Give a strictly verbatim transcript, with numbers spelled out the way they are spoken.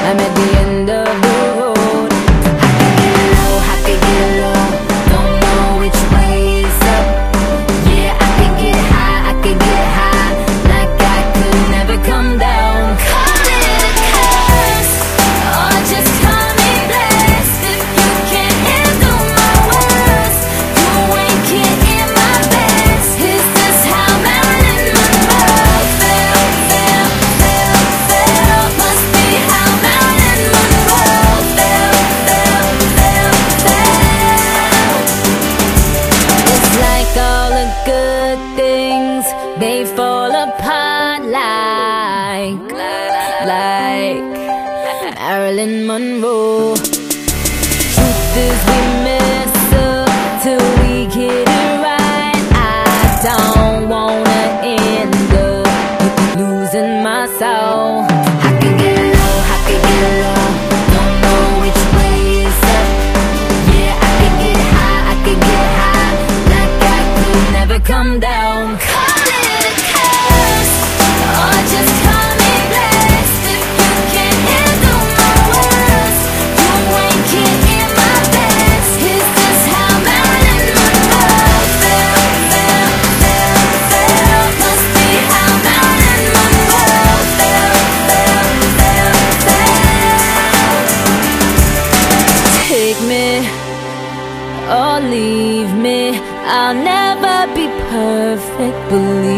I'm at the end of the road. I could get low, I could get low, don't know which way is up. Yeah, I could get high, I could get high, like I could never come down. Call it a curse, or just call me blessed. If you can't handle my words, you ain't can't hear my best. Is this how Marilyn Monroe felt, felt, felt, felt? Must be how Marilyn Monroe felt, felt, felt, felt. It's like all the good things, they fall apart like, like Marilyn Monroe. Truth is we mess up till we get it right. I don't wanna end up losing my soul. I could get low, I could get low, don't know which way is up. Yeah, I could get high, I could get high, like I could never come down. Call it a curse, or just call me blessed. If you can't handle my words, you ain't can't hear my best. Is this how Marilyn Monroe felt, felt, felt, felt? Must be how Marilyn Monroe felt, felt, felt, felt. Take me or leave me, I'll never be perfect, believe